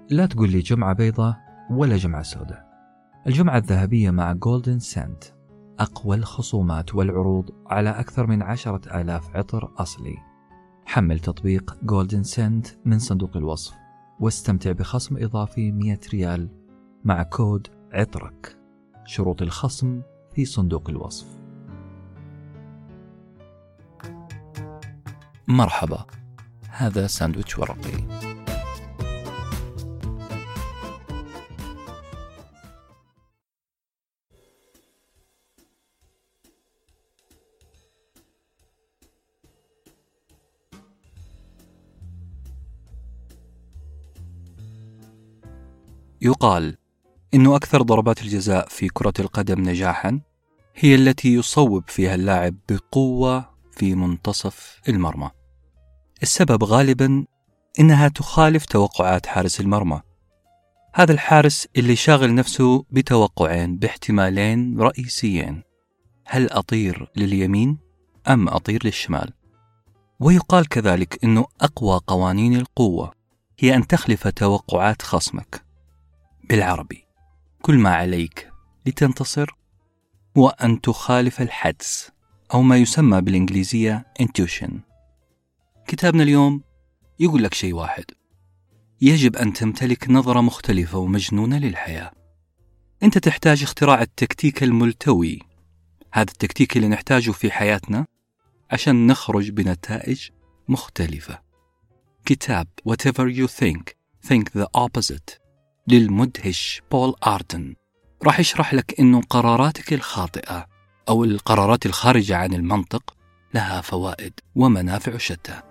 لا تقول لي جمعة بيضة ولا جمعة سوداء. الجمعة الذهبية مع جولدن سنت، أقوى الخصومات والعروض على أكثر من 10,000 عطر أصلي. حمل تطبيق جولدن سنت من صندوق الوصف واستمتع بخصم إضافي 100 ريال مع كود عطرك. شروط الخصم في صندوق الوصف. مرحبا، هذا ساندويتش ورقي. يقال إن أكثر ضربات الجزاء في كرة القدم نجاحاً هي التي يصوب فيها اللاعب بقوة في منتصف المرمى. السبب غالباً إنها تخالف توقعات حارس المرمى. هذا الحارس اللي شاغل نفسه بتوقعين باحتمالين رئيسيين: هل أطير لليمين أم أطير للشمال؟ ويقال كذلك إنه أقوى قوانين القوة هي أن تخلف توقعات خصمك. بالعربي، كل ما عليك لتنتصر هو أن تخالف الحدس، أو ما يسمى بالإنجليزية intuition. كتابنا اليوم يقول لك شيء واحد: يجب أن تمتلك نظرة مختلفة ومجنونة للحياة. أنت تحتاج اختراع التكتيك الملتوي، هذا التكتيك اللي نحتاجه في حياتنا عشان نخرج بنتائج مختلفة. كتاب Whatever You Think the Opposite للمدهش بول آردن راح يشرح لك إنه قراراتك الخاطئة أو القرارات الخارجة عن المنطق لها فوائد ومنافع شتى.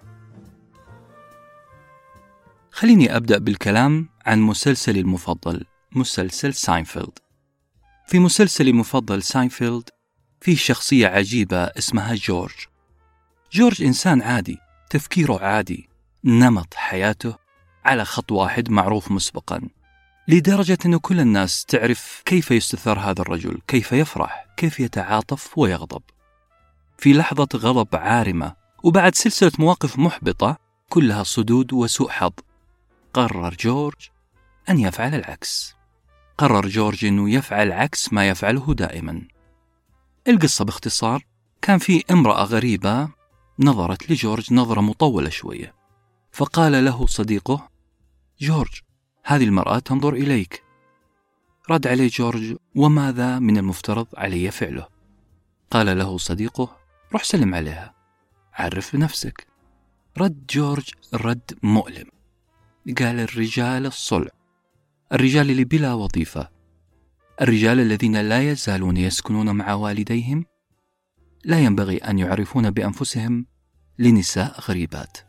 خليني أبدأ بالكلام عن مسلسلي المفضل، مسلسل ساينفيلد. في مسلسلي المفضل ساينفيلد في شخصية عجيبة اسمها جورج إنسان عادي، تفكيره عادي، نمط حياته على خط واحد معروف مسبقاً، لدرجة أن كل الناس تعرف كيف يستثار هذا الرجل، كيف يفرح، كيف يتعاطف ويغضب. في لحظة غضب عارمة وبعد سلسلة مواقف محبطة كلها صدود وسوء حظ، قرر جورج أن يفعل العكس. قرر جورج أنه يفعل عكس ما يفعله دائما. القصة باختصار، كان في امرأة غريبة نظرت لجورج نظرة مطولة شوية، فقال له صديقه: جورج، هذه المرأة تنظر إليك. رد عليه جورج: وماذا من المفترض علي فعله؟ قال له صديقه: روح سلم عليها، عرف بنفسك. رد جورج رد مؤلم، قال: الرجال الصلع، الرجال اللي بلا وظيفة، الرجال الذين لا يزالون يسكنون مع والديهم، لا ينبغي أن يعرفون بأنفسهم لنساء غريبات.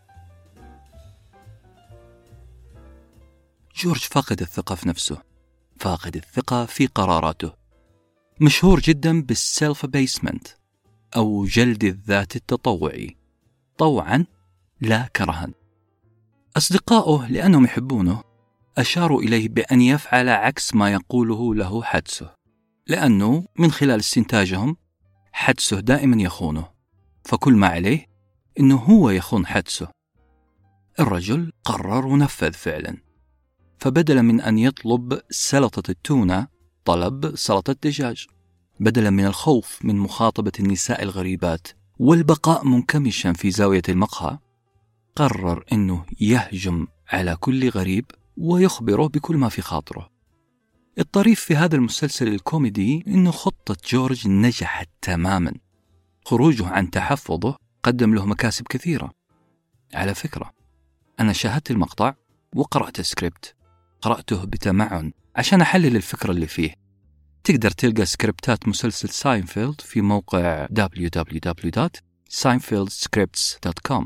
جورج فاقد الثقة في نفسه، فاقد الثقة في قراراته، مشهور جدا بالسيلف بيسمنت أو جلد الذات التطوعي، طوعا لا كرها. أصدقائه لأنهم يحبونه أشاروا إليه بأن يفعل عكس ما يقوله له حدسه، لأنه من خلال استنتاجهم حدسه دائما يخونه، فكل ما عليه إنه هو يخون حدسه. الرجل قرر ونفذ فعلا، فبدلا من أن يطلب سلطة التونة طلب سلطة دجاج. بدلا من الخوف من مخاطبة النساء الغريبات والبقاء منكمشا في زاوية المقهى، قرر أنه يهجم على كل غريب ويخبره بكل ما في خاطره. الطريف في هذا المسلسل الكوميدي أنه خطة جورج نجحت تماما. خروجه عن تحفظه قدم له مكاسب كثيرة. على فكرة، أنا شاهدت المقطع وقرأت السكريبت، قرأته بتمعن عشان أحلل الفكرة اللي فيه. تقدر تلقى سكريبتات مسلسل ساينفيلد في موقع www.seinfeldscripts.com.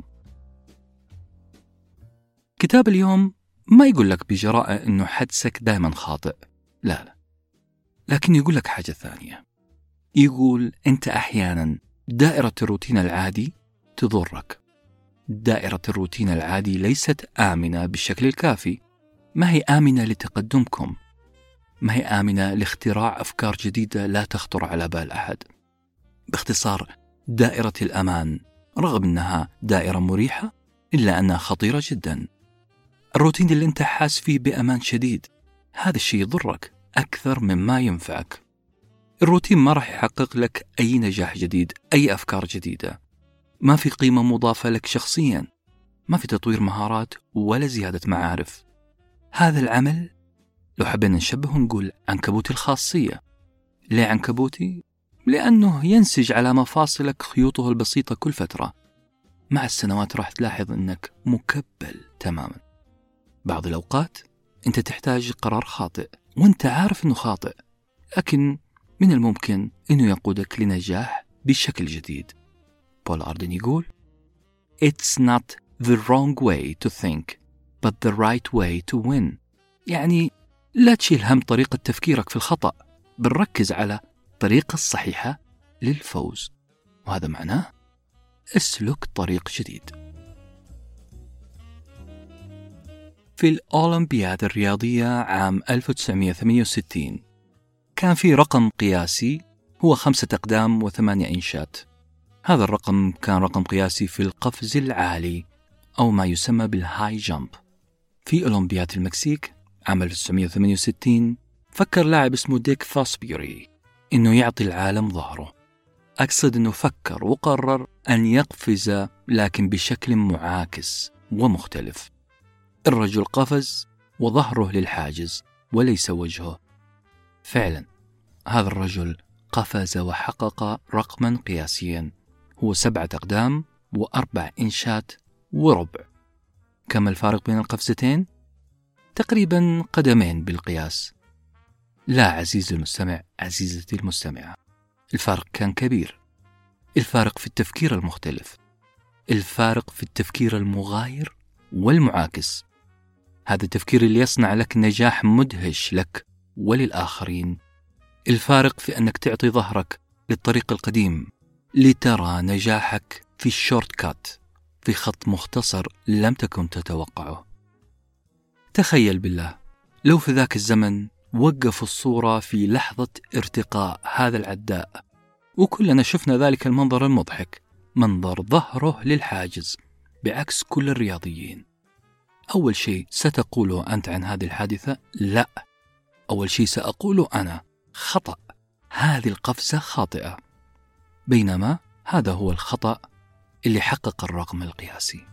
كتاب اليوم ما يقول لك بجراءة إنه حدسك دائما خاطئ، لا، لكن يقول لك حاجة ثانية. يقول أنت أحيانا دائرة الروتين العادي تضرك. دائرة الروتين العادي ليست آمنة بالشكل الكافي، ما هي آمنة لتقدمكم، ما هي آمنة لاختراع أفكار جديدة لا تخطر على بال أحد. باختصار، دائرة الأمان رغم أنها دائرة مريحة إلا أنها خطيرة جدا. الروتين اللي أنت حاس فيه بأمان شديد، هذا الشيء يضرك أكثر مما ينفعك. الروتين ما راح يحقق لك أي نجاح جديد، أي أفكار جديدة، ما في قيمة مضافة لك شخصيا، ما في تطوير مهارات ولا زيادة معارف. هذا العمل لو حبينا نشبهه نقول عنكبوتي الخاصية. ليه عنكبوتي؟ لأنه ينسج على مفاصلك خيوطه البسيطة كل فترة. مع السنوات راح تلاحظ أنك مكبل تماما. بعض الأوقات أنت تحتاج قرار خاطئ وأنت عارف أنه خاطئ، لكن من الممكن أنه يقودك لنجاح بشكل جديد. بول أردن يقول It's not the wrong way to think but the right way to win. يعني لا تشيل هم طريقة تفكيرك في الخطأ، بنركز على الطريقة الصحيحة للفوز، وهذا معناه اسلك طريق جديد. في الأولمبياد الرياضية عام 1968 كان في رقم قياسي هو 5 أقدام و8 إنشات. هذا الرقم كان رقم قياسي في القفز العالي أو ما يسمى بالهاي جامب. في أولمبياد المكسيك عام 1968 فكر لاعب اسمه ديك فاسبيري إنه يعطي العالم ظهره. أقصد إنه فكر وقرر أن يقفز لكن بشكل معاكس ومختلف. الرجل قفز وظهره للحاجز وليس وجهه. فعلا هذا الرجل قفز وحقق رقما قياسيا هو 7 أقدام و4 إنشات وربع. كم الفارق بين القفزتين؟ تقريبا قدمين بالقياس. لا عزيزي المستمع، عزيزتي المستمعة، الفارق كان كبير. الفارق في التفكير المختلف، الفارق في التفكير المغاير والمعاكس. هذا التفكير اللي يصنع لك نجاح مدهش لك وللآخرين. الفارق في أنك تعطي ظهرك للطريق القديم لترى نجاحك في الشورت كات، في خط مختصر لم تكن تتوقعه. تخيل بالله لو في ذاك الزمن وقفوا الصورة في لحظة ارتقاء هذا العداء وكلنا شفنا ذلك المنظر المضحك، منظر ظهره للحاجز بعكس كل الرياضيين. أول شيء ستقوله أنت عن هذه الحادثة لا، أول شيء سأقوله أنا خطأ، هذه القفزة خاطئة، بينما هذا هو الخطأ اللي حقق الرقم القياسي.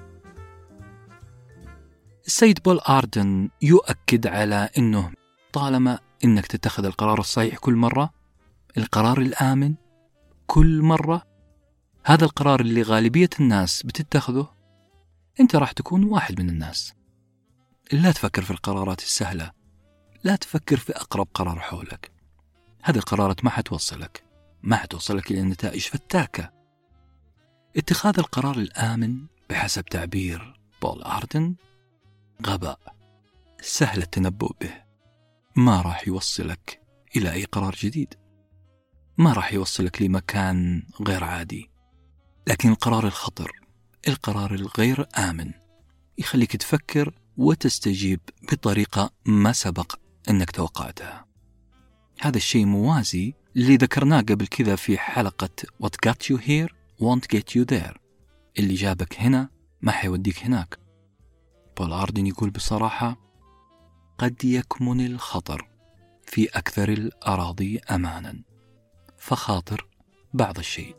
السيد بول أردن يؤكد على أنه طالما أنك تتخذ القرار الصحيح كل مرة، القرار الآمن كل مرة، هذا القرار اللي غالبية الناس بتتخذه، أنت راح تكون واحد من الناس. لا تفكر في القرارات السهلة، لا تفكر في أقرب قرار حولك. هذه القرارات ما حتوصلك إلى نتائج فتاكة. اتخاذ القرار الآمن بحسب تعبير بول أردن غباء سهل التنبؤ به، ما راح يوصلك إلى أي قرار جديد، ما راح يوصلك لمكان غير عادي. لكن القرار الخطر، القرار الغير آمن، يخليك تفكر وتستجيب بطريقة ما سبق أنك توقعتها. هذا الشيء موازي اللي ذكرناه قبل كذا في حلقة What got you here won't get you there، اللي جابك هنا ما حيوديك هناك. بول أردن يقول بصراحة قد يكمن الخطر في أكثر الأراضي أمانا، فخاطر بعض الشيء.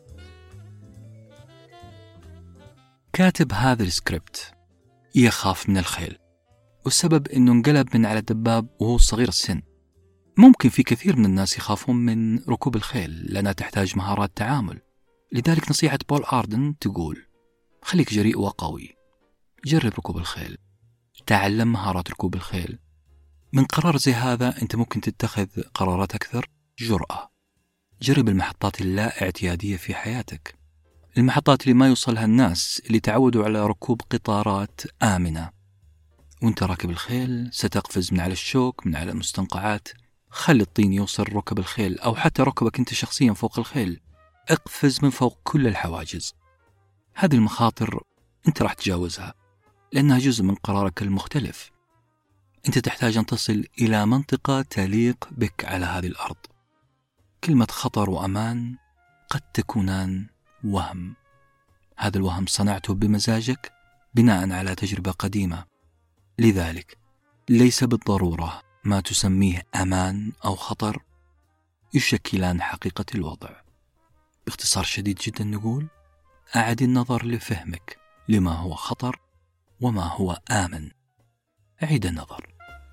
كاتب هذا السكريبت يخاف من الخيل، والسبب أنه انقلب من على الدباب وهو صغير السن. ممكن في كثير من الناس يخافون من ركوب الخيل لأنها تحتاج مهارات تعامل. لذلك نصيحة بول أردن تقول خليك جريء وقوي، جرب ركوب الخيل، تعلم مهارات ركوب الخيل. من قرار زي هذا أنت ممكن تتخذ قرارات أكثر جرأة. جرب المحطات اللا اعتيادية في حياتك، المحطات اللي ما يوصلها الناس اللي تعودوا على ركوب قطارات آمنة. وانت راكب الخيل ستقفز من على الشوك، من على المستنقعات. خلي الطين يوصل ركب الخيل أو حتى ركبك أنت شخصيا فوق الخيل، اقفز من فوق كل الحواجز. هذه المخاطر أنت راح تجاوزها لأنها جزء من قرارك المختلف. أنت تحتاج أن تصل إلى منطقة تليق بك على هذه الأرض. كلمة خطر وأمان قد تكونان وهم. هذا الوهم صنعته بمزاجك بناء على تجربة قديمة، لذلك ليس بالضرورة ما تسميه أمان أو خطر يشكلان حقيقة الوضع. باختصار شديد جدا نقول: أعد النظر لفهمك لما هو خطر وما هو آمن. أعيد النظر.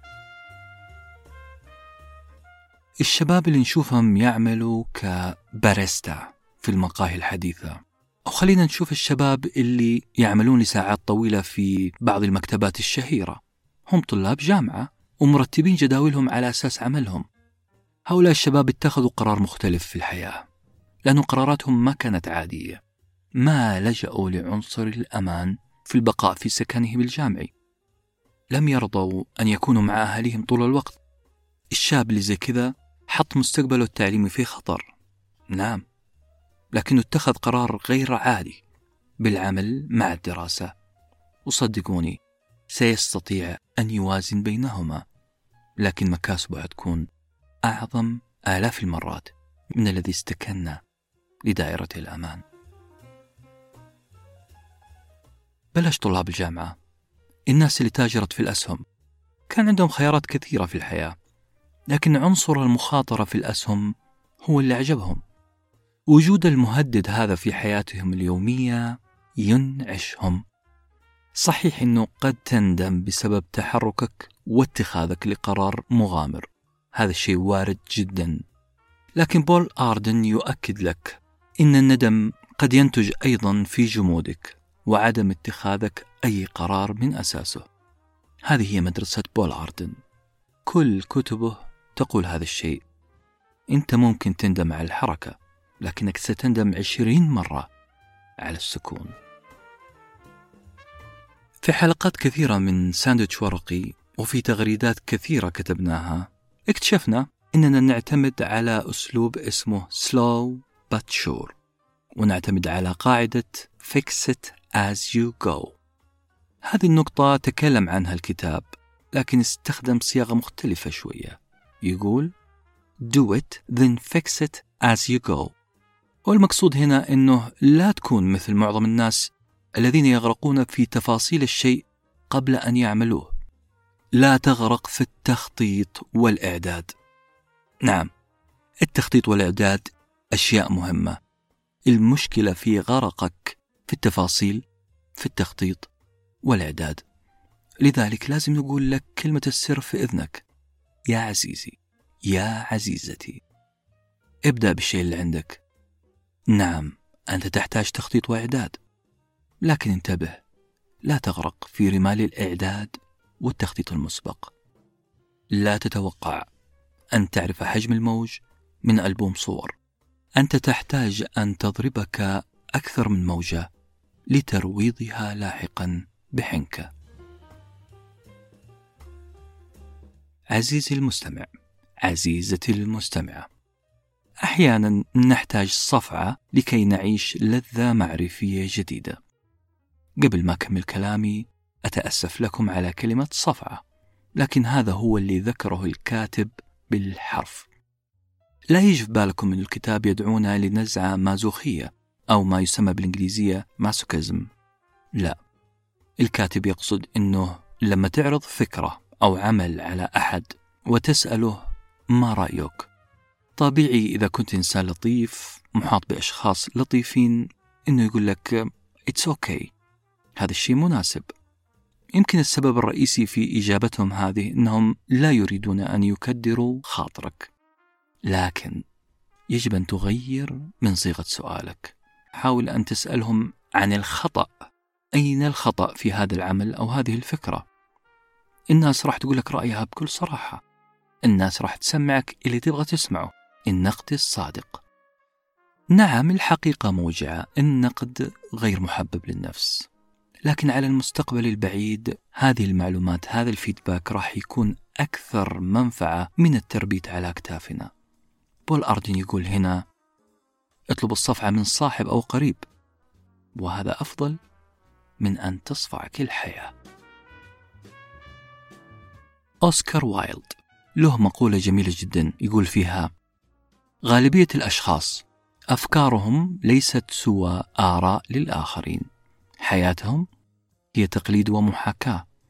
الشباب اللي نشوفهم يعملوا كباريستا في المقاهي الحديثة، أو خلينا نشوف الشباب اللي يعملون لساعات طويلة في بعض المكتبات الشهيرة، هم طلاب جامعة ومرتبين جداولهم على أساس عملهم. هؤلاء الشباب اتخذوا قرار مختلف في الحياة، لأن قراراتهم ما كانت عادية. ما لجأوا لعنصر الأمان في البقاء في سكنه بالجامعي. لم يرضوا أن يكونوا مع أهلهم طول الوقت. الشاب اللي زي كذا حط مستقبله التعليمي في خطر، نعم، لكنه اتخذ قرار غير عادي بالعمل مع الدراسة، وصدقوني سيستطيع أن يوازن بينهما، لكن مكاسبه هتكون أعظم آلاف المرات من الذي استكن لدائرة الأمان. بلاش طلاب الجامعة، الناس اللي تاجرت في الأسهم كان عندهم خيارات كثيرة في الحياة، لكن عنصر المخاطرة في الأسهم هو اللي عجبهم. وجود المهدد هذا في حياتهم اليومية ينعشهم. صحيح أنه قد تندم بسبب تحركك واتخاذك لقرار مغامر، هذا الشيء وارد جدا، لكن بول آردن يؤكد لك إن الندم قد ينتج أيضا في جمودك وعدم اتخاذك أي قرار من أساسه. هذه هي مدرسة بول آردن، كل كتبه تقول هذا الشيء. أنت ممكن تندم على الحركة، لكنك ستندم 20 مرة على السكون. في حلقات كثيرة من ساندويتش ورقي وفي تغريدات كثيرة كتبناها اكتشفنا أننا نعتمد على أسلوب اسمه slow but sure، ونعتمد على قاعدة fix it as you go. هذه النقطة تكلم عنها الكتاب، لكن استخدم صياغة مختلفة شوية. يقول do it then fix it as you go. والمقصود هنا أنه لا تكون مثل معظم الناس الذين يغرقون في تفاصيل الشيء قبل أن يعملوه. لا تغرق في التخطيط والإعداد. نعم، التخطيط والإعداد أشياء مهمة، المشكلة في غرقك في التفاصيل، في التخطيط والإعداد. لذلك لازم نقول لك كلمة السر في إذنك: يا عزيزي، يا عزيزتي، ابدأ بالشيء اللي عندك. نعم، أنت تحتاج تخطيط وإعداد، لكن انتبه، لا تغرق في رمال الإعداد والتخطيط المسبق. لا تتوقع أن تعرف حجم الموج من ألبوم صور. أنت تحتاج أن تضربك أكثر من موجة لترويضها لاحقا بحنكة. عزيزي المستمع، عزيزتي المستمعة، أحيانا نحتاج صفعة لكي نعيش لذة معرفية جديدة. قبل ما أكمل كلامي أتأسف لكم على كلمة صفعة، لكن هذا هو اللي ذكره الكاتب بالحرف. لا يجي في بالكم أن الكتاب يدعونا لنزعة مازوخية أو ما يسمى بالإنجليزية ماسوكيزم. لا، الكاتب يقصد أنه لما تعرض فكرة أو عمل على أحد وتسأله ما رأيك، طبيعي إذا كنت إنسان لطيف محاط بأشخاص لطيفين أنه يقول لك It's okay، هذا الشيء مناسب. يمكن السبب الرئيسي في إجابتهم هذه أنهم لا يريدون أن يكدروا خاطرك، لكن يجب أن تغير من صيغة سؤالك. حاول أن تسألهم عن الخطأ. أين الخطأ في هذا العمل أو هذه الفكرة؟ الناس راح تقول لك رأيها بكل صراحة، الناس راح تسمعك اللي تبغى تسمعه، النقد الصادق. نعم، الحقيقة موجعة، النقد غير محبب للنفس، لكن على المستقبل البعيد هذه المعلومات، هذا الفيدباك راح يكون أكثر منفعة من التربيت على أكتافنا. بول آردن يقول هنا: اطلب الصفعة من صاحب أو قريب، وهذا أفضل من أن تصفعك الحياة. أوسكار وايلد له مقولة جميلة جدا يقول فيها: غالبية الأشخاص أفكارهم ليست سوى آراء للآخرين، حياتهم هي تقليد ومحاكاة،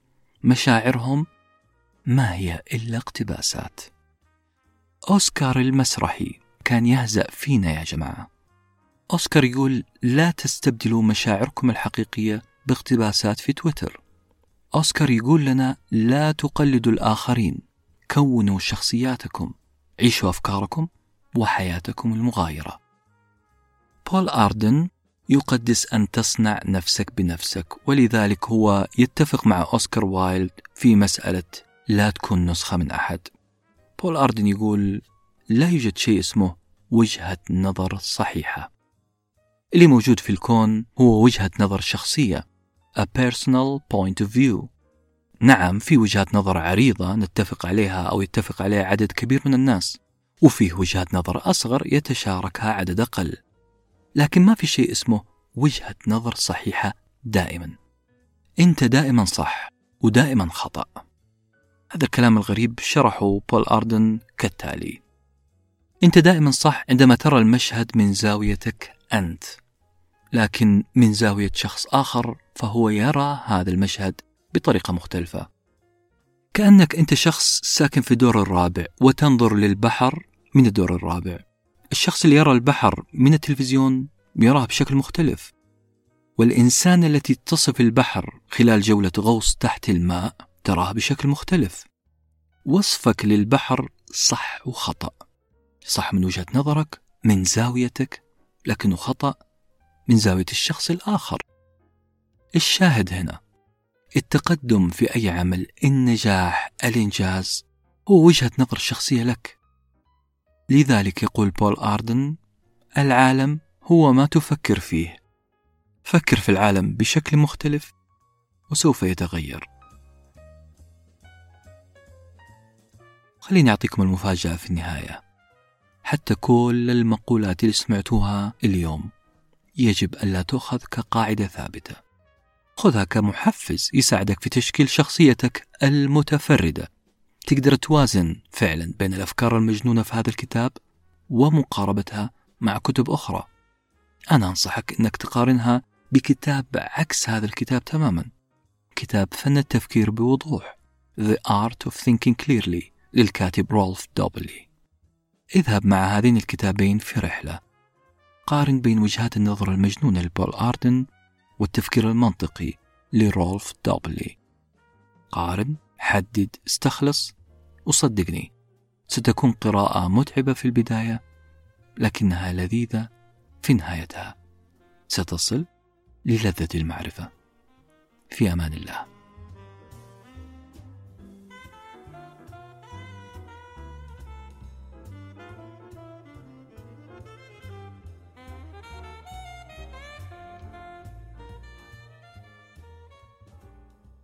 مشاعرهم ما هي إلا اقتباسات. أوسكار المسرحي كان يهزأ فينا يا جماعة. أوسكار يقول لا تستبدلوا مشاعركم الحقيقية باقتباسات في تويتر. أوسكار يقول لنا لا تقلدوا الآخرين، كونوا شخصياتكم، عيشوا أفكاركم وحياتكم المغايرة. بول آردن يقدس أن تصنع نفسك بنفسك، ولذلك هو يتفق مع أوسكار وايلد في مسألة لا تكون نسخة من أحد. بول آردن يقول لا يوجد شيء اسمه وجهة نظر صحيحة. اللي موجود في الكون هو وجهة نظر شخصية، a personal point of view. نعم، في وجهات نظر عريضة نتفق عليها أو يتفق عليها عدد كبير من الناس، وفيه وجهات نظر أصغر يتشاركها عدد أقل، لكن ما في شيء اسمه وجهة نظر صحيحة دائما. أنت دائما صح ودائما خطأ. هذا الكلام الغريب شرحه بول آردن كالتالي: أنت دائما صح عندما ترى المشهد من زاويتك أنت، لكن من زاوية شخص آخر فهو يرى هذا المشهد بطريقة مختلفة. كأنك أنت شخص ساكن في الدور الرابع وتنظر للبحر من الدور الرابع. الشخص اللي يرى البحر من التلفزيون يراه بشكل مختلف، والإنسان التي تصف البحر خلال جولة غوص تحت الماء تراه بشكل مختلف. وصفك للبحر صح وخطأ، صح من وجهة نظرك من زاويتك، لكنه خطأ من زاوية الشخص الآخر. الشاهد هنا التقدم في أي عمل، النجاح، الإنجاز هو وجهة نظر شخصية لك. لذلك يقول بول آردن العالم هو ما تفكر فيه. فكر في العالم بشكل مختلف وسوف يتغير. خليني أعطيكم المفاجأة في النهاية. حتى كل المقولات اللي سمعتوها اليوم يجب ألا تأخذ كقاعدة ثابتة. خذها كمحفز يساعدك في تشكيل شخصيتك المتفردة. تقدر توازن فعلا بين الأفكار المجنونة في هذا الكتاب ومقاربتها مع كتب أخرى. أنا أنصحك أنك تقارنها بكتاب عكس هذا الكتاب تماما، كتاب فن التفكير بوضوح The Art of Thinking Clearly للكاتب رولف دوبلي. اذهب مع هذين الكتابين في رحلة. قارن بين وجهات النظر المجنونة لبول آردن والتفكير المنطقي لرولف دوبلي. قارن، حدد، استخلص، وصدقني ستكون قراءة متعبة في البداية لكنها لذيذة في نهايتها. ستصل للذة المعرفة. في أمان الله.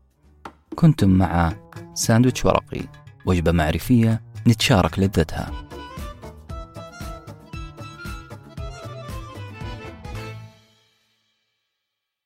كنتم مع ساندويتش ورقي، وجبة معرفية نتشارك لذتها.